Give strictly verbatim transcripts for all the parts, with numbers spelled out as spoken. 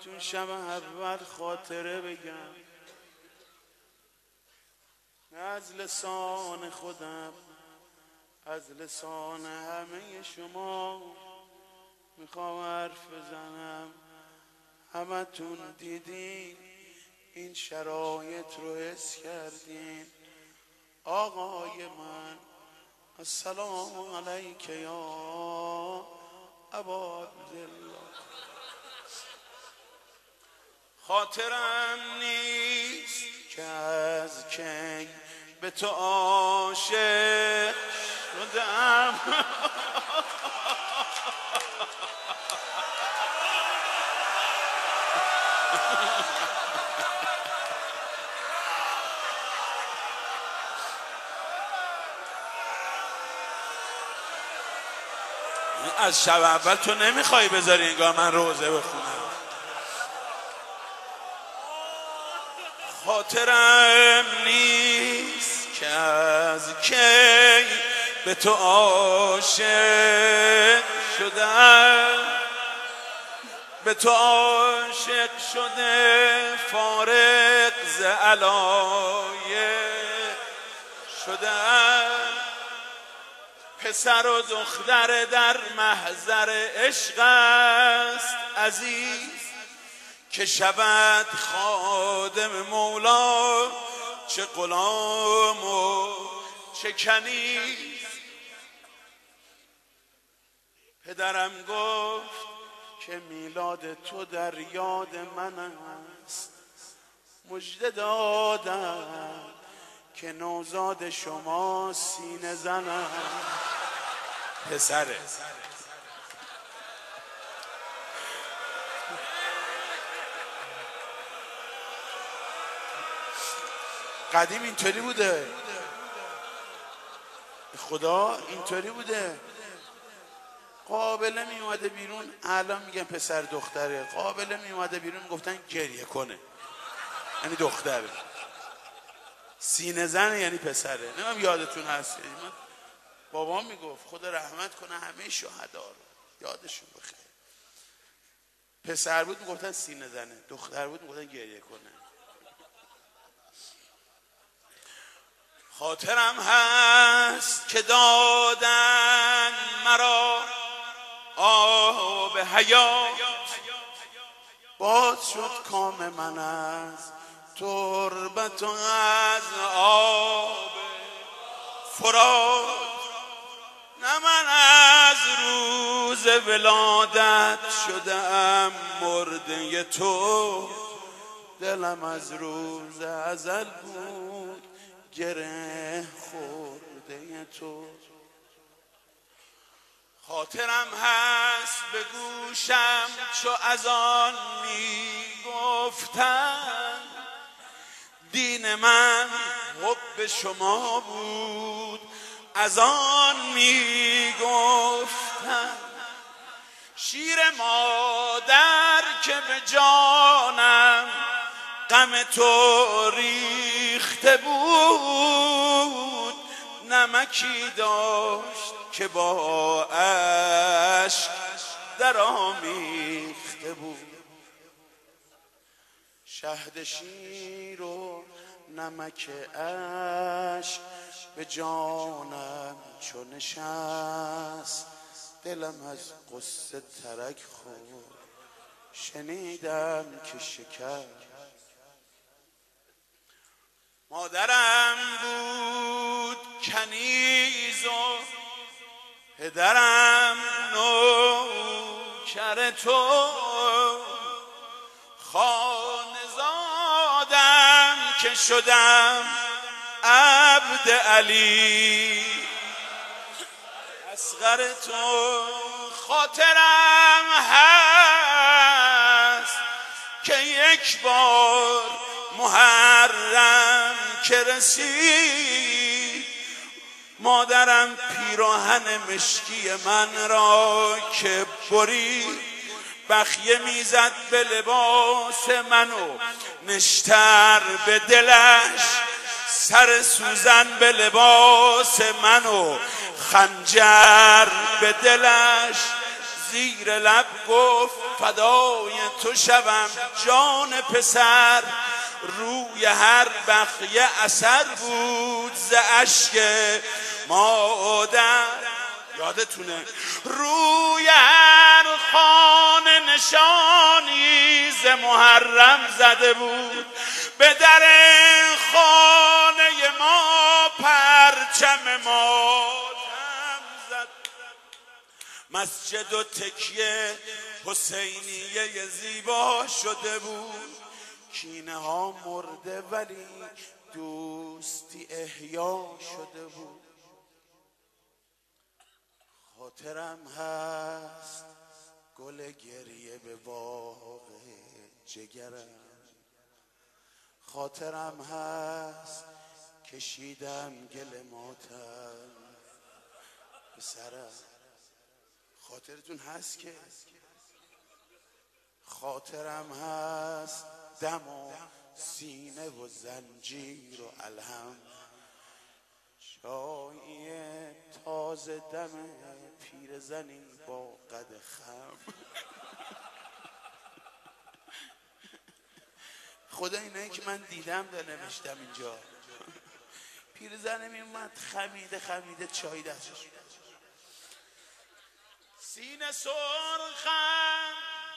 براتون شب اول خاطره بگم، نه از لسان خودم، از لسان همه شما میخوام حرف بزنم. همتون دیدین این شرایط رو حس کردین. آقای من السلام علیک یا ابا عبدالله. خاطرم نیست که از کی به تو عاشق شدم. از شب اول تو نمیخوای بذاری انگار من روزه بخونم. خاطرم نیست که از کی به تو عاشق شدم، به تو عاشق شده فارغ ز علایق شدم. پسر و دختر در محضر عشق است عزیز، که شود خادم مولا چه غلام و چه کنیز. پدرم گفت که میلاد تو در یاد من است، مژده دادم که نوزاد شما سینه زنم. پسره قدیم اینطوری بوده، خدا اینطوری بوده. قابله می اومده بیرون، الان میگن پسر دختره، قابله می اومده بیرون گفتن گریه کنه یعنی دختره، سینه زن یعنی پسره. نمیم یادتون هست، بابام میگفت خدا رحمت کنه همه شهدا رو، یادشون بخیر. پسر بود میگفتن سینه زنه، دختر بود میگفتن گریه کنه. خاطرم هست که دادن مرا آب حیات، باز شد کام من از تربت و از آب فرات. نه من از روز ولادت شدم مرده تو، دلم از روز ازل بود گره خورده تو. خاطرم هست به گوشم چو از آن می گفتم، دین من حب شما بود از آن می گفتم. شیر مادر که به جانم غم تو ریخته بود، نمکی داشت که با اشک در آمیخته بود. شهد شیر و نمک اشک به جانم چو نشست، دلم از قصه ترک خورد شنیدم که شکر. مادرم بود کنیز و پدرم نوکر تو، خانزادم که شدم عبد علی اصغر تو. خاطرم هست که یک بار محرم که رسید، مادرم پیراهن مشکی من را که برید، بخیه میزد به لباس منو، نشتر به دلش، سر سوزن به لباس منو، خنجر به دلش، زیر لب گفت فدای تو شوم جان پسر. روی هر بخیه اثر بود ز اشک مادر. یادتونه روی هر خانه نشانی ز محرم زده بود، به در خانه ما پرچم ماتم زد. مسجد و تکیه حسینیه زیبا شده بود، کینه ها مرده ولی دوستی احیا شده بود. خاطرم هست گل گریه به باغ جگرم، خاطرم هست کشیدم گل ماتم به سرم. خاطرتون هست که خاطرم هست دم و سینه و زنجیر و الهم، چای تازه دم پیرزنی با قد خم. خدا اینایی که من دیدم در نوشتم اینجا. پیرزنه میومد خمیده خمیده چای دستش، سینه سرخم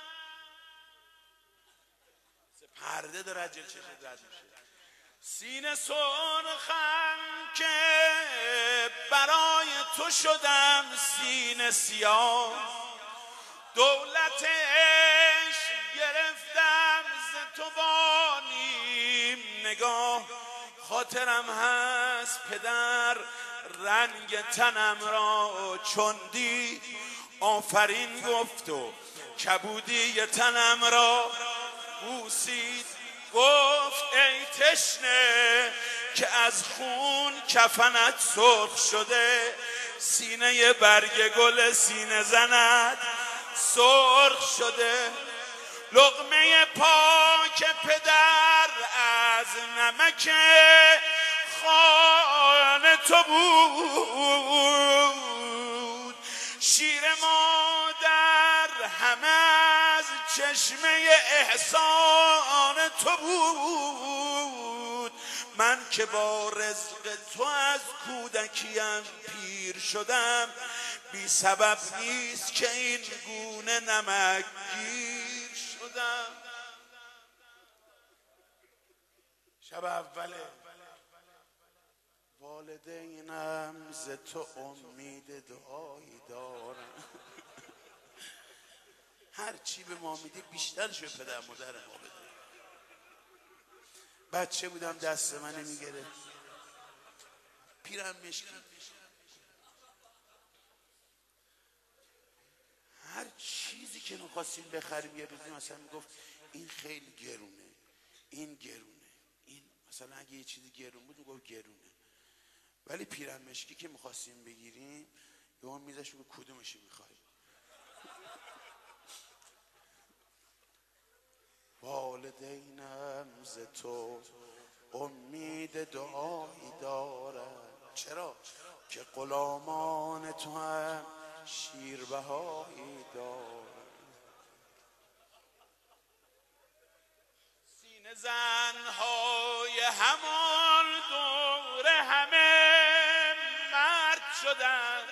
پرده داره از جلد چشم رد میشه، سینه سرخم که برای تو شدم سینه سیاه، دولت عشق گرفتم ز تو با نیم نگاه. خاطرم هست پدر رنگ تنم را چون دید آفرین گفت و کبودی تنم را بوسید، گفت ای تشنه که از خون کفنت سرخ شده، سینه برگ گل سینه زنت سرخ شده. لقمه پاک پدر از نمک خوان تو بود، شیر مادر همه از چشمه احسان تو بود. من که با رزق تو از کودکیم پیر شدم، بی سبب نیست که این گونه نمک گیر شدم. شب اوله والدینم ز تو امید دعایی دارم. هر چی به ما میدی بیشتر شو پدر مادر ما بده. بچه بودم دست من نمیگره، پیرم مشکی، هر چیزی که میخواستیم بخریم یه روزی مثلا میگفت این خیلی گرونه، این گرونه، این مثلا اگه یه چیزی گرون بود میگفت گرونه. ولی پیرم مشکی که میخواستیم بگیریم یه هم میزش میگفت کدومشی میخوای. والدینم ز تو امید دعایی دارم، چرا؟ که غلامان تو هم شیربهایی دارم. سینه زنهای همان دور همه مرد شدن،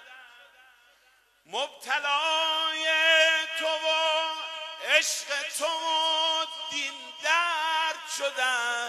مبتلای تو و عشق تو و دین درد شدن.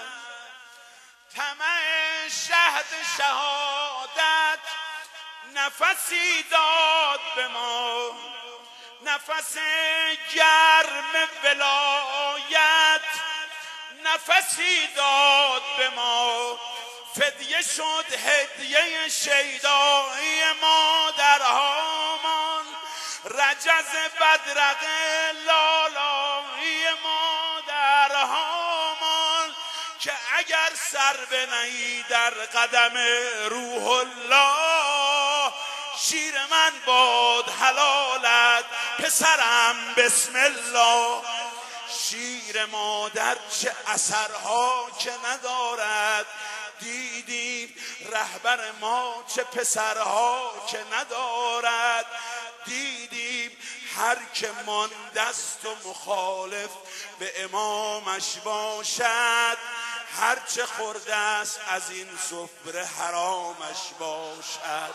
طمع شهد شهادت نفسی داد به ما، نفس گرم ولایت نفسی داد به ما. فدیه شد هدیه شیدایی ما در هامان، رجز بدرق لالایی ما در هامان. که اگر سر بنهی در قدم روح الله، شیر من باد حلالت پسرم بسم الله. شیر مادر چه اثرها که ندارد، دیدیم رهبر ما چه پسرها که ندارد، دیدیم هر که ماندست و مخالف به امامش باشد، هر چه خورده است از این سفره حرامش باشد.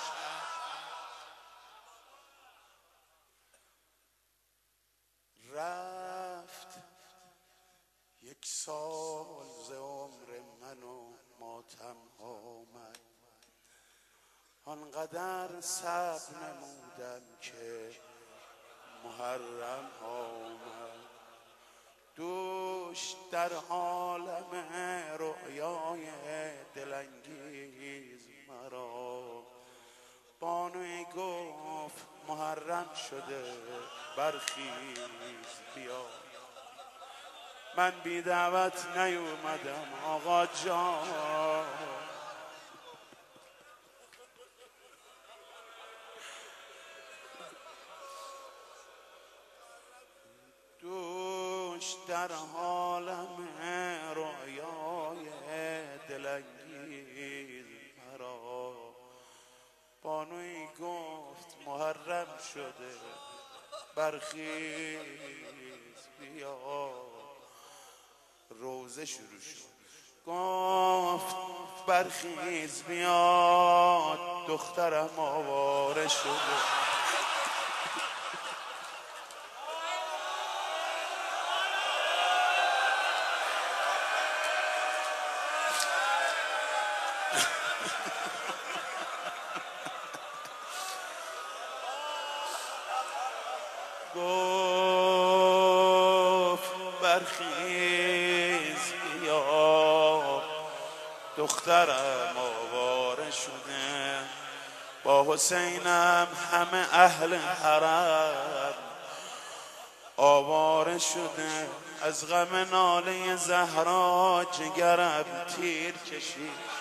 رفت یک سال ز عمر من و ماتم آمد، آنقدر صبر نمودم که محرم آمد. دوش در عالم رؤیای دلانگیز مرا بانوی گفت محرم شده برخیز بیا. من بی دعوت نیومدم آقا جان، دوش در عالم رؤیای دلانگیز مرا بانوی گفت محرم شده برخیز بیا. روزه شروع شد، گفت برخیز بیا، دخترم آواره شده. گفت برخیز بیا، دخترم آواره شده. با حسینم همه اهل حرم آواره شده. از غم ناله زهرا جگرم تیر کشید،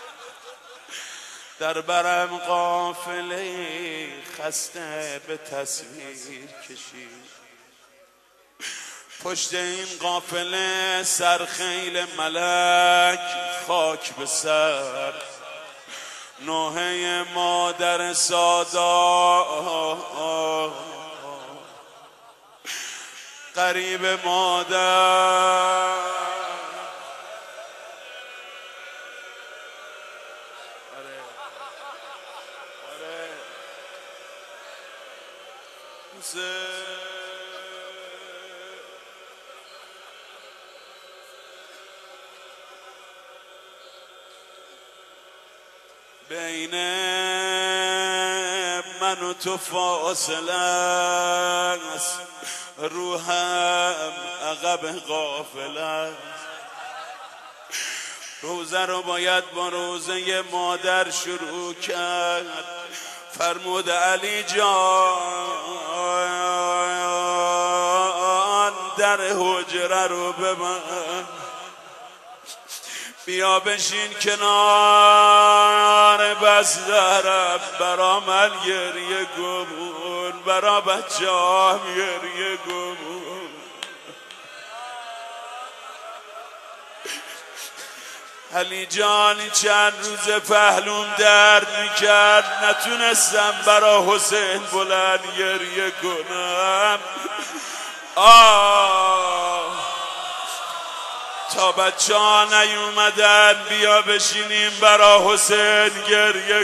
در برم قافله خسته به تصویر کشید. پشت این قافله سرخیل ملک خاک به سر، نوحه مادر سادا قریب مادر. بین من و تو فاصله است، روحم عقب غافل است. روزه رو باید با روزه مادر شروع کرد. فرمود علی جان در حجره رو ببند، بیا بشین کنار بس دارم، برا من گریه گمون، برا بچه هم گریه گمون. علی جان چند روز پهلوم درد میکرد، نتونستم برا حسین بلند گریه کنم. آه تا بچه ها نیومدن بیا بشینیم برا حسین گریه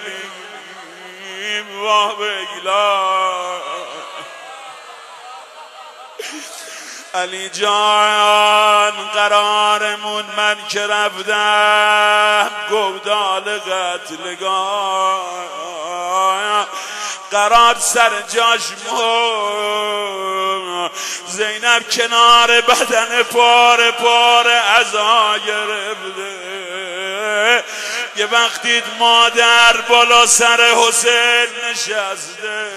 کنیم. واه بیلا علی جان قرارمون من که رفتم گودال قتلگاه، قرار سر جاش مون، زینب کنار بدن پاره پاره عزا گرفته. یه وقتی مادر بالا سر حسین نشسته،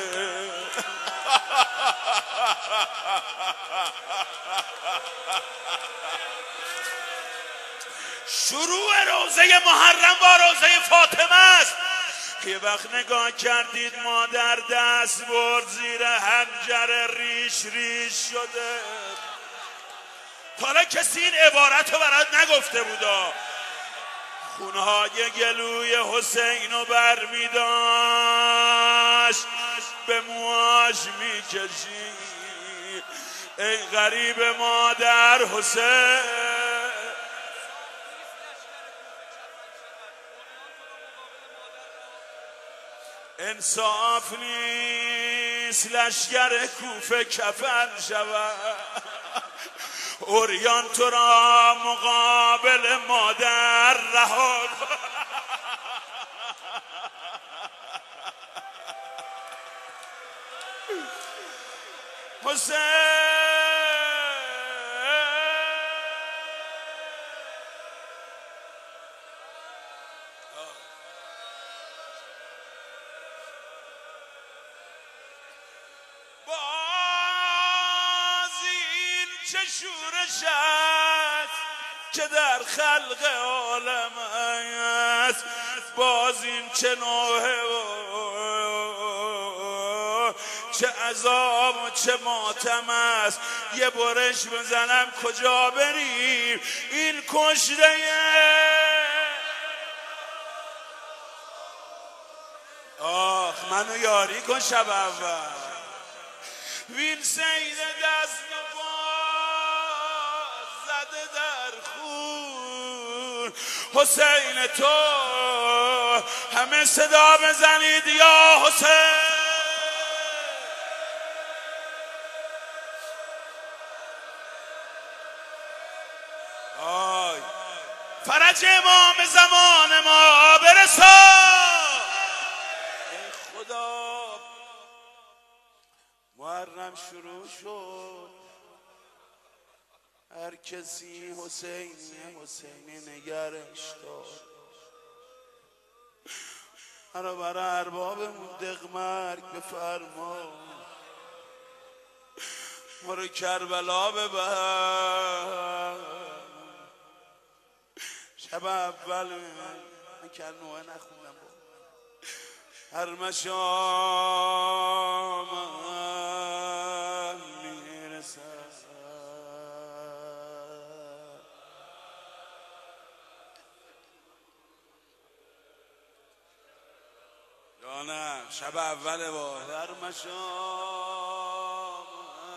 شروع روزه محرم با روزه فاطمه است. یه وقت نگاه کردید مادر دست برد زیر حنجره ریش ریش شده. حالا کسی این عبارت رو برات نگفته بودا. خونهای گلوی حسین رو بر می داشت، به موهاش میکشی ای غریب مادر حسین. انصاف نیست لشگر کوفه کفن شود اوریان تو را مقابل مادر رها حسین. باز این چه شورش است که در خلق عالم است، باز این چه نوحه و چه عذاب و چه ماتم است. یه برش بزنم کجا بریم این کشته آخ منو یاری کن شب اول وین سید دست و پا زده در خون. حسین تو همه صدا بزنید یا حسین. آی فرج امام زمان ما برسا ای خدا. محرم شروع شد هر کسی حسینی حسینی نگرش داد. مرا برای اربابمون دقمرگ بفرما ما رو کربلا ببر. شب اول من که نوعه نخوندم هر مشام میرسد یا نه شب اوله با هر مشام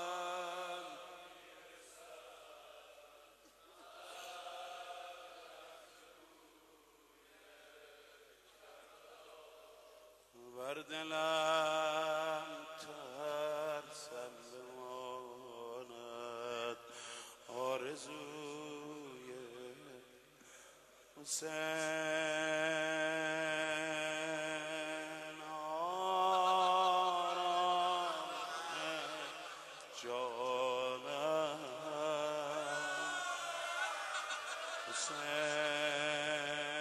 بر دلم ترسم بماند آرزوی حسین. آرام جانم حسین.